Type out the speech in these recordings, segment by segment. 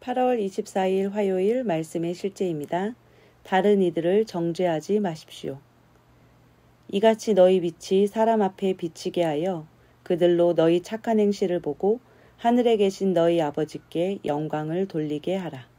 8월 24일 화요일 말씀의 실제입니다. 다른 이들을 정죄하지 마십시오. 이같이 너희 빛이 사람 앞에 비치게 하여 그들로 너희 착한 행실을 보고 하늘에 계신 너희 아버지께 영광을 돌리게 하라.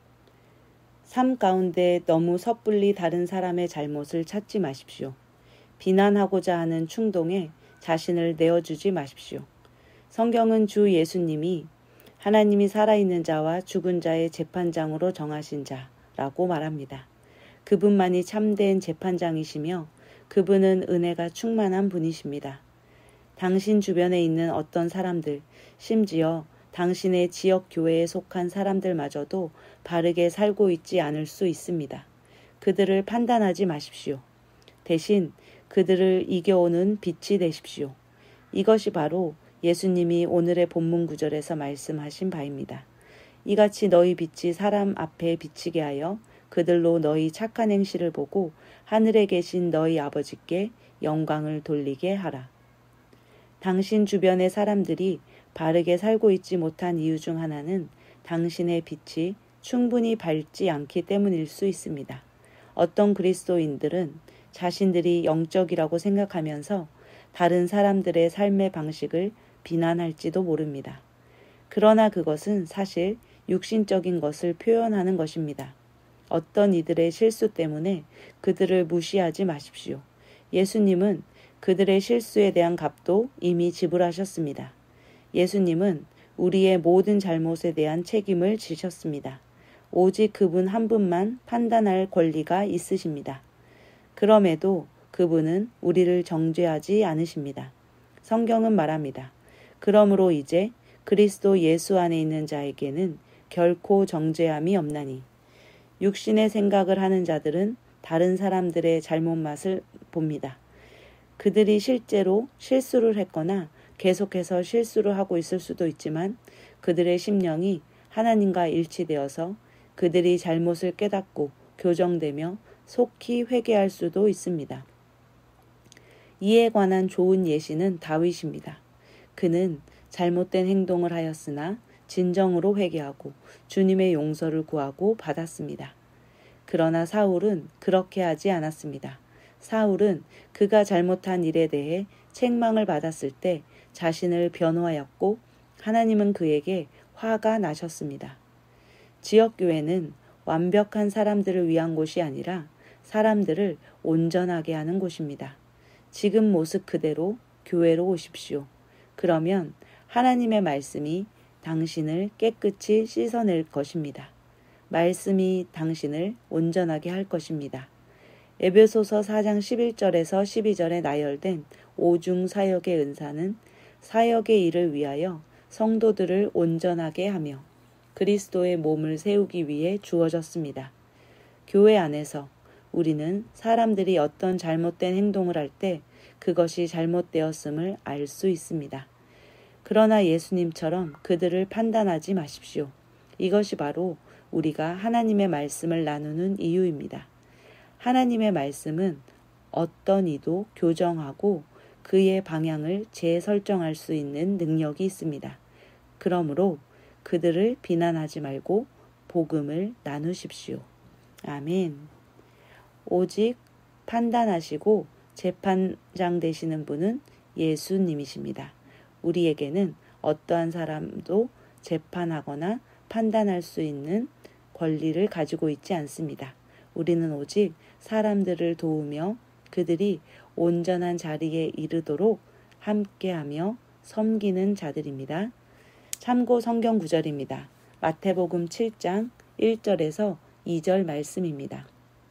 삶 가운데 너무 섣불리 다른 사람의 잘못을 찾지 마십시오. 비난하고자 하는 충동에 자신을 내어주지 마십시오. 성경은 주 예수님이 하나님이 살아있는 자와 죽은 자의 재판장으로 정하신 자라고 말합니다. 그분만이 참된 재판장이시며 그분은 은혜가 충만한 분이십니다. 당신 주변에 있는 어떤 사람들, 심지어 당신의 지역 교회에 속한 사람들마저도 바르게 살고 있지 않을 수 있습니다. 그들을 판단하지 마십시오. 대신 그들을 이겨오는 빛이 되십시오. 이것이 바로 예수님이 오늘의 본문 구절에서 말씀하신 바입니다. 이같이 너희 빛이 사람 앞에 비치게 하여 그들로 너희 착한 행실을 보고 하늘에 계신 너희 아버지께 영광을 돌리게 하라. 당신 주변의 사람들이 바르게 살고 있지 못한 이유 중 하나는 당신의 빛이 충분히 밝지 않기 때문일 수 있습니다. 어떤 그리스도인들은 자신들이 영적이라고 생각하면서 다른 사람들의 삶의 방식을 비난할지도 모릅니다. 그러나 그것은 사실 육신적인 것을 표현하는 것입니다. 어떤 이들의 실수 때문에 그들을 무시하지 마십시오. 예수님은 그들의 실수에 대한 값도 이미 지불하셨습니다. 예수님은 우리의 모든 잘못에 대한 책임을 지셨습니다. 오직 그분 한 분만 판단할 권리가 있으십니다. 그럼에도 그분은 우리를 정죄하지 않으십니다. 성경은 말합니다. 그러므로 이제 그리스도 예수 안에 있는 자에게는 결코 정죄함이 없나니 육신의 생각을 하는 자들은 다른 사람들의 잘못 맛을 봅니다. 그들이 실제로 실수를 했거나 계속해서 실수를 하고 있을 수도 있지만 그들의 심령이 하나님과 일치되어서 그들이 잘못을 깨닫고 교정되며 속히 회개할 수도 있습니다. 이에 관한 좋은 예시는 다윗입니다. 그는 잘못된 행동을 하였으나 진정으로 회개하고 주님의 용서를 구하고 받았습니다. 그러나 사울은 그렇게 하지 않았습니다. 사울은 그가 잘못한 일에 대해 책망을 받았을 때 자신을 변호하였고 하나님은 그에게 화가 나셨습니다. 지역교회는 완벽한 사람들을 위한 곳이 아니라 사람들을 온전하게 하는 곳입니다. 지금 모습 그대로 교회로 오십시오. 그러면 하나님의 말씀이 당신을 깨끗이 씻어낼 것입니다. 말씀이 당신을 온전하게 할 것입니다. 에베소서 4장 11절에서 12절에 나열된 오중 사역의 은사는 사역의 일을 위하여 성도들을 온전하게 하며 그리스도의 몸을 세우기 위해 주어졌습니다. 교회 안에서 우리는 사람들이 어떤 잘못된 행동을 할 때 그것이 잘못되었음을 알 수 있습니다. 그러나 예수님처럼 그들을 판단하지 마십시오. 이것이 바로 우리가 하나님의 말씀을 나누는 이유입니다. 하나님의 말씀은 어떤 이도 교정하고 그의 방향을 재설정할 수 있는 능력이 있습니다. 그러므로 그들을 비난하지 말고 복음을 나누십시오. 아멘. 오직 판단하시고 재판장 되시는 분은 예수님이십니다. 우리에게는 어떠한 사람도 재판하거나 판단할 수 있는 권리를 가지고 있지 않습니다. 우리는 오직 사람들을 도우며 그들이 온전한 자리에 이르도록 함께하며 섬기는 자들입니다. 참고 성경 구절입니다. 마태복음 7장 1절에서 2절 말씀입니다.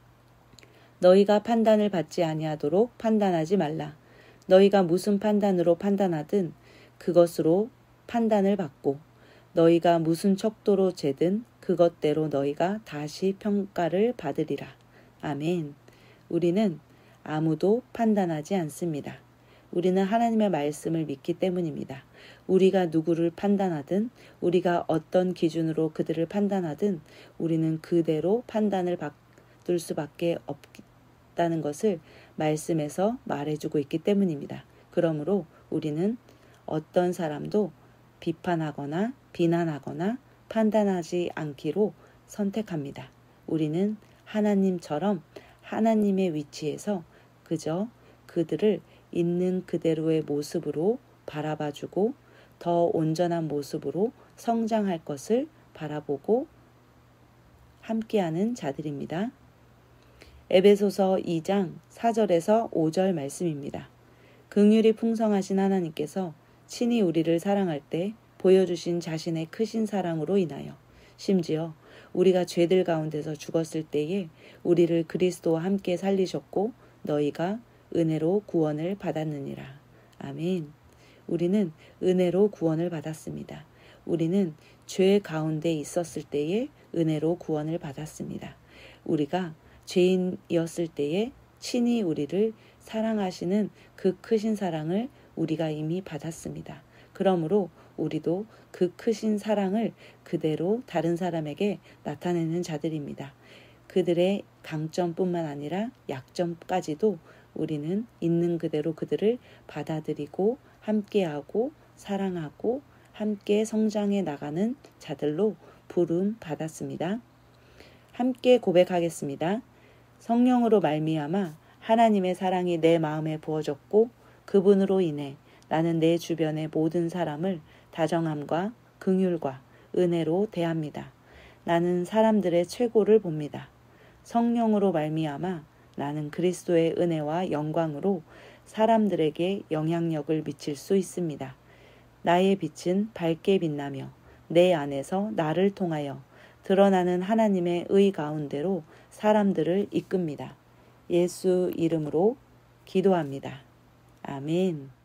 너희가 판단을 받지 아니하도록 판단하지 말라. 너희가 무슨 판단으로 판단하든 그것으로 판단을 받고 너희가 무슨 척도로 재든 그것대로 너희가 다시 평가를 받으리라. 아멘. 우리는 아무도 판단하지 않습니다. 우리는 하나님의 말씀을 믿기 때문입니다. 우리가 누구를 판단하든 우리가 어떤 기준으로 그들을 판단하든 우리는 그대로 판단을 받을 수밖에 없다는 것을 말씀에서 말해주고 있기 때문입니다. 그러므로 우리는 어떤 사람도 비판하거나 비난하거나 판단하지 않기로 선택합니다. 우리는 하나님처럼 하나님의 위치에서 그저 그들을 있는 그대로의 모습으로 바라봐주고 더 온전한 모습으로 성장할 것을 바라보고 함께하는 자들입니다. 에베소서 2장 4절에서 5절 말씀입니다. 긍휼이 풍성하신 하나님께서 친히 우리를 사랑할 때 보여주신 자신의 크신 사랑으로 인하여 심지어 우리가 죄들 가운데서 죽었을 때에 우리를 그리스도와 함께 살리셨고 너희가 은혜로 구원을 받았느니라. 아멘. 우리는 은혜로 구원을 받았습니다. 우리는 죄 가운데 있었을 때에 은혜로 구원을 받았습니다. 우리가 죄인이었을 때에 친히 우리를 사랑하시는 그 크신 사랑을 우리가 이미 받았습니다. 그러므로 우리도 그 크신 사랑을 그대로 다른 사람에게 나타내는 자들입니다. 그들의 강점뿐만 아니라 약점까지도 우리는 있는 그대로 그들을 받아들이고 함께하고 사랑하고 함께 성장해 나가는 자들로 부름 받았습니다. 함께 고백하겠습니다. 성령으로 말미암아 하나님의 사랑이 내 마음에 부어졌고 그분으로 인해 나는 내 주변의 모든 사람을 다정함과 긍휼과 은혜로 대합니다. 나는 사람들의 최고를 봅니다. 성령으로 말미암아 나는 그리스도의 은혜와 영광으로 사람들에게 영향력을 미칠 수 있습니다. 나의 빛은 밝게 빛나며 내 안에서 나를 통하여 드러나는 하나님의 의 가운데로 사람들을 이끕니다. 예수 이름으로 기도합니다. 아멘.